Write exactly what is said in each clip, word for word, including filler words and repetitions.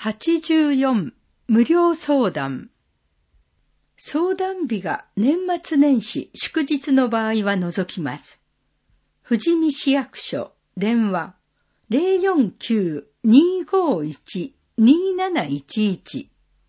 はちじゅうよん無料相談。相談日が年末年始祝日の場合は除きます。富士見市役所電話 ゼロよんきゅう にーごーいち にーなないちいち。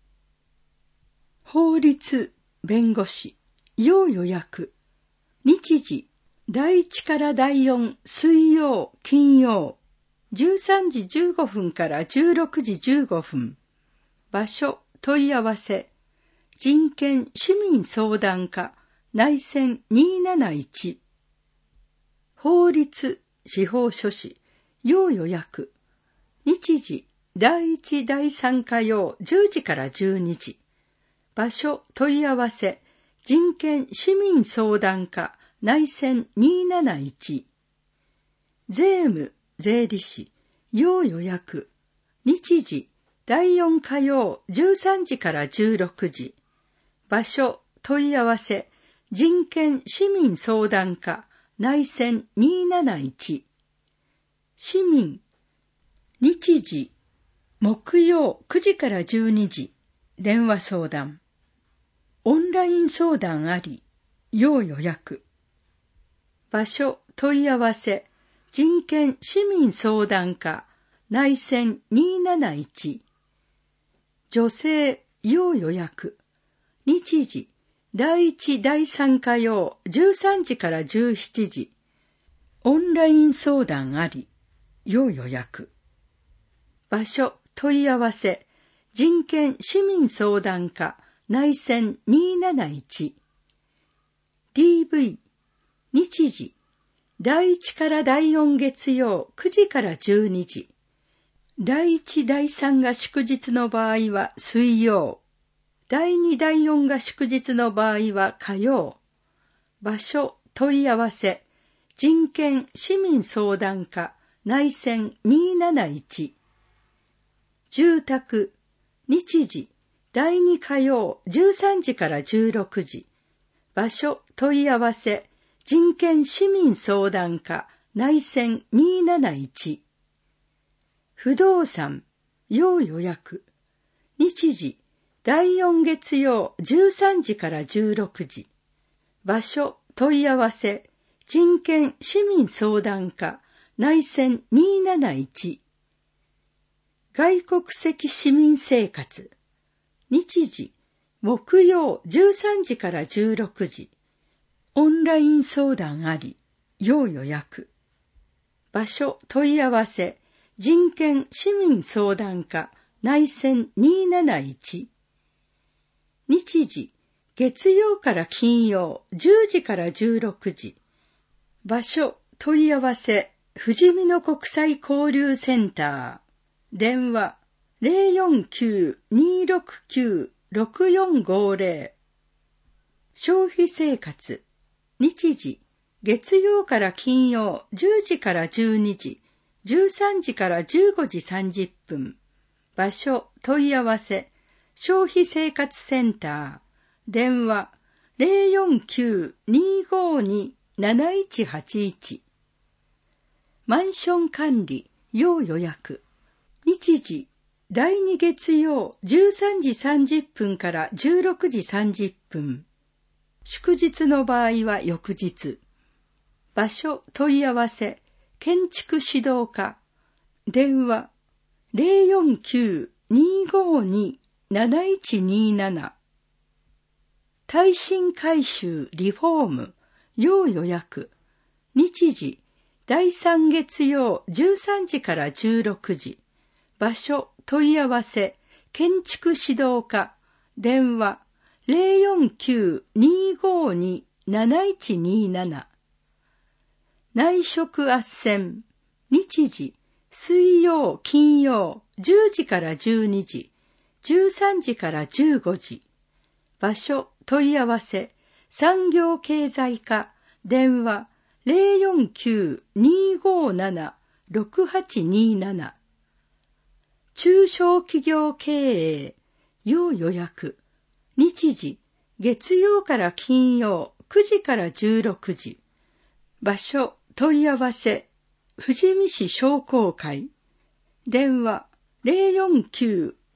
法律弁護士要予約。日時だいいちからだいよん水曜金曜じゅうさんじじゅうごふんからじゅうろくじじゅうごふん。場所問い合わせ人権市民相談課内線にーなないち。法律司法書士要予約。日時だいいちだいさん火曜じゅうじからじゅうにじ。場所問い合わせ人権市民相談課内線にーなないち。税務税理士要予約。日時だいよん火曜じゅうさんじからじゅうろくじ。場所問い合わせ人権市民相談課内線にーなないち。市民日時木曜くじからじゅうにじ。電話相談。オンライン相談あり要予約。場所問い合わせ人権市民相談課内線にーなないち。女性要予約。日時だいいちだいさん火曜じゅうさんじからじゅうしちじ。オンライン相談あり要予約。場所問い合わせ人権市民相談課内線にーなないち。ディーブイ 日時だいいちからだいよん月曜くじからじゅうにじ。だいいちだいさんが祝日の場合は水曜。だいにだいよんが祝日の場合は火曜。場所問い合わせ人権市民相談課内線にーなないち。住宅日時だいに火曜じゅうさんじからじゅうろくじ。場所問い合わせ人権市民相談課内線にーなないち。不動産要予約。日時だいよん月曜じゅうさんじからじゅうろくじ。場所問い合わせ人権市民相談課内線にーなないち。外国籍市民生活。日時木曜じゅうさんじからじゅうろくじ。オンライン相談あり要予約。場所問い合わせ人権市民相談課内線にーなないち。日時月曜から金曜じゅうじからじゅうろくじ。場所問い合わせ富士見野国際交流センター。電話 ゼロよんきゅう にーろくきゅう ろくよんごゼロ。消費生活日時月曜から金曜じゅうじからじゅうにじ、じゅうさんじからじゅうごじさんじゅっぷん。場所問い合わせ消費生活センター。電話 ゼロよんきゅう にーごーに なないちはちいち。マンション管理要予約。日時だいに月曜じゅうさんじさんじゅっぷんからじゅうろくじさんじゅっぷん。祝日の場合は翌日。場所問い合わせ建築指導課。電話 ゼロよんきゅう にーごーに なないちにーなな。耐震改修リフォーム要予約。日時だいさん月曜じゅうさんじからじゅうろくじ。場所問い合わせ建築指導課。電話 ゼロよんきゅう にーごーに なないちにーなな。内職斡旋。日時水曜金曜じゅうじからじゅうにじ、じゅうさんじからじゅうごじ。場所問い合わせ産業経済課。電話 ゼロよんきゅう にーごーなな ろくはちにーなな。中小企業経営要予約。日時月曜から金曜くじからじゅうろくじ。場所問い合わせ富士見市商工会。電話 ゼロよんきゅう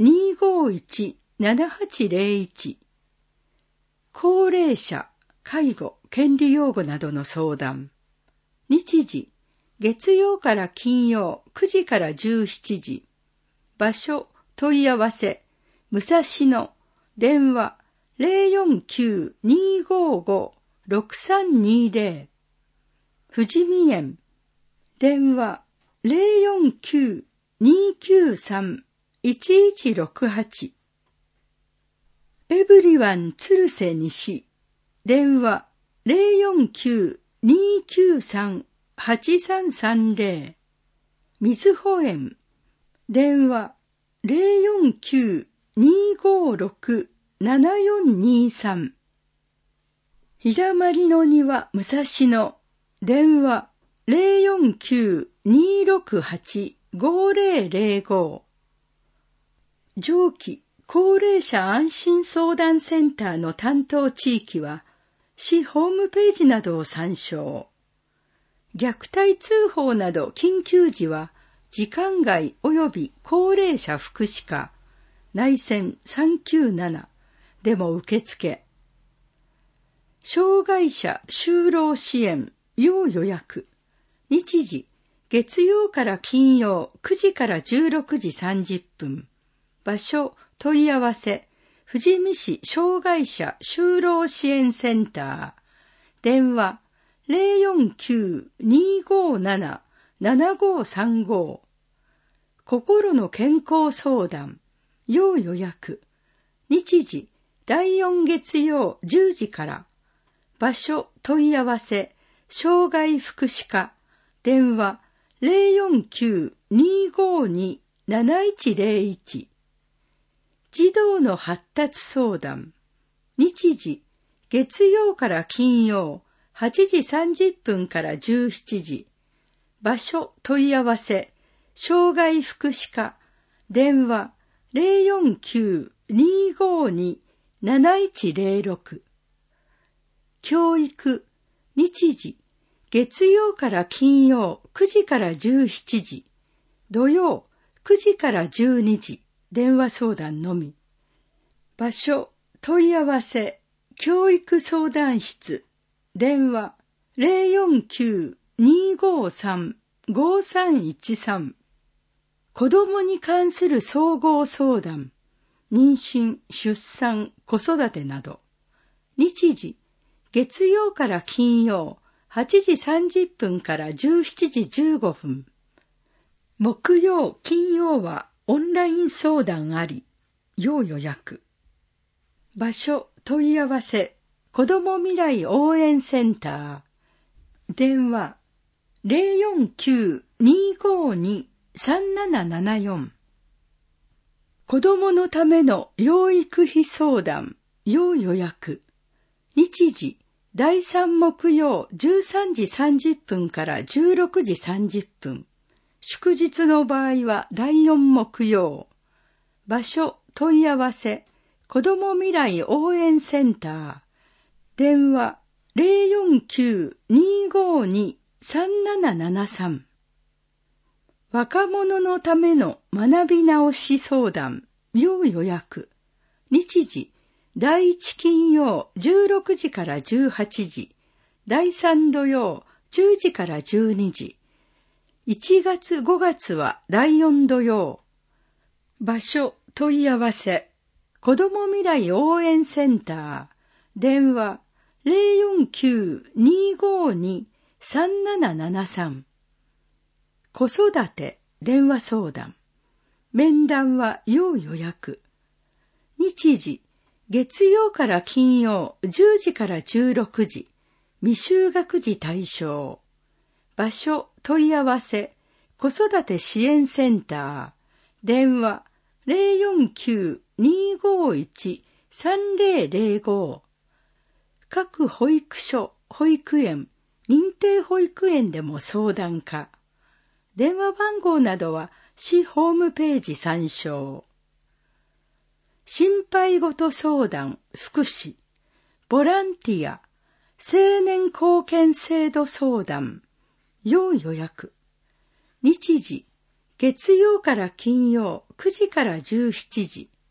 ごいち ななはちゼロいち。高齢者、介護、権利擁護などの相談。日時、月曜から金曜くじからじゅうしちじ。場所、問い合わせ、武蔵野、電話 ゼロよんきゅう にーごーごー ろくさんにーゼロ。富士見園、電話 ゼロよんきゅう にーきゅうさん いちいちろくはち。エブリワン鶴瀬西、電話 ゼロよんきゅう にーきゅうさん はちさんさんゼロ。みずほ園、電話 ゼロよんきゅう にーごーろく ななよんにーさん。ひだまりの庭武蔵野、電話 ゼロよんきゅう にーろくはち ごーゼロゼロご。上記高齢者安心相談センターの担当地域は、市ホームページなどを参照。虐待通報など緊急時は、時間外及び高齢者福祉課、内線さんきゅうななでも受付。障害者就労支援要予約。日時、月曜から金曜くじからじゅうろくじさんじゅっぷん。場所、問い合わせ、富士見市障害者就労支援センター。電話、ゼロよんきゅう にーごーなな ななごーさんご。心の健康相談、要予約。日時、だいよん月曜じゅうじから。場所、問い合わせ、障害福祉課。電話、ゼロよんきゅう にーごーに なないちゼロいち。児童の発達相談。日時、月曜から金曜、はちじさんじゅっぷんからじゅうしちじ。場所、問い合わせ、障害福祉課。電話、ゼロよんきゅう にーごーに なないちゼロろく。教育。日時、月曜から金曜くじからじゅうしちじ。土曜、くじからじゅうにじ。電話相談のみ。場所、問い合わせ、教育相談室。電話、ゼロよんきゅう にーごーさん ごーさんいちさん。子供に関する総合相談。妊娠、出産、子育てなど。日時、月曜から金曜、はちじさんじゅっぷんからじゅうしちじじゅうごふん。木曜、金曜はオンライン相談あり、要予約。場所、問い合わせ、子ども未来応援センター。電話、ゼロよんきゅう にーごーに さんななななよん。子どものための養育費相談、要予約。日時、だいさん木曜じゅうさんじさんじゅっぷんからじゅうろくじさんじゅっぷん。祝日の場合はだいよん木曜。場所、問い合わせ、子ども未来応援センター。電話、ゼロよんきゅう にーごーに さんななななさん。若者のための学び直し相談、要予約。日時、だいいち金曜じゅうろくじからじゅうはちじ。だいさん土曜じゅうじからじゅうにじ。いちがつごがつはだいよん土曜。場所、問い合わせ、子ども未来応援センター。電話、ゼロよんきゅう にーごーに さんななななさん。子育て、電話相談。面談は要予約。日時、月曜から金曜じゅうじからじゅうろくじ。未就学児対象。場所、問い合わせ、子育て支援センター。電話、ゼロよんきゅう にーごーいち さんゼロゼロご。各保育所、保育園、認定保育園でも相談可。電話番号などは市ホームページ参照。心配事相談、福祉、ボランティア、青年貢献制度相談、要予約。日時、月曜から金曜くじからじゅうしちじ。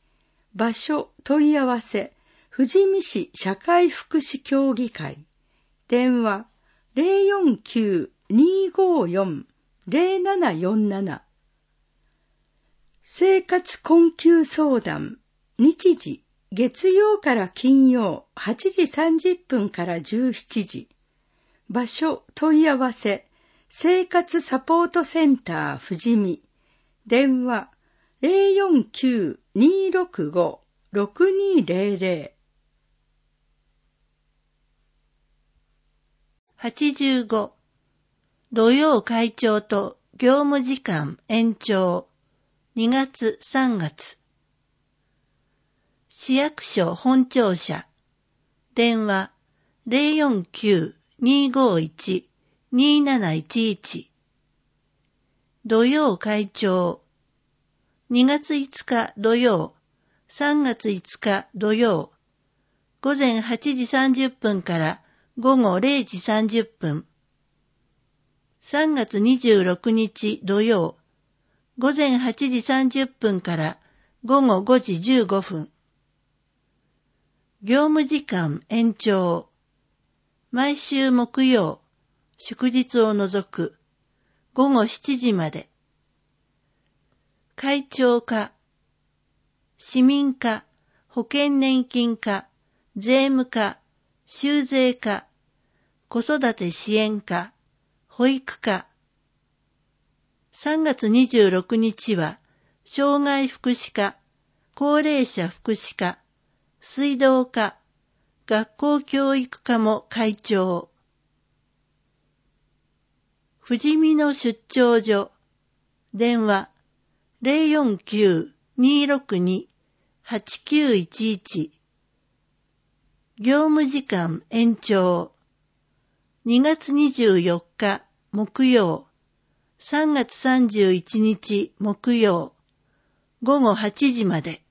場所問い合わせ富士見市社会福祉協議会。電話 ゼロよんきゅう にーごーよん ゼロななよんなな。生活困窮相談。日時月曜から金曜はちじさんじゅっぷんからじゅうしちじ。場所問い合わせ生活サポートセンター富士見。電話 ゼロよんきゅう にーろくご ろくにーゼロゼロ。 はちじゅうご土曜会長と業務時間延長。にがつさんがつ。市役所本庁舎。電話 ゼロよんきゅう にーごーいち にーなないちいち。土曜会長。にがついつか土曜、さんがついつか土曜、午前はちじさんじゅっぷんから午後れいじさんじゅっぷん。さんがつにじゅうろくにち土曜、午前はちじさんじゅっぷんから午後ごじじゅうごふん。業務時間延長。毎週木曜、祝日を除く、午後しちじまで。会長課、市民課、保険年金課、税務課、収税課、子育て支援課、保育課。さんがつにじゅうろくにちは、障害福祉課、高齢者福祉課、水道課、学校教育課も会長。富士見の出張所。電話ゼロよんきゅう にーろくに はちきゅういちいち。業務時間延長。にがつにじゅうよっか木曜、さんがつさんじゅういちにち木曜、午後はちじまで。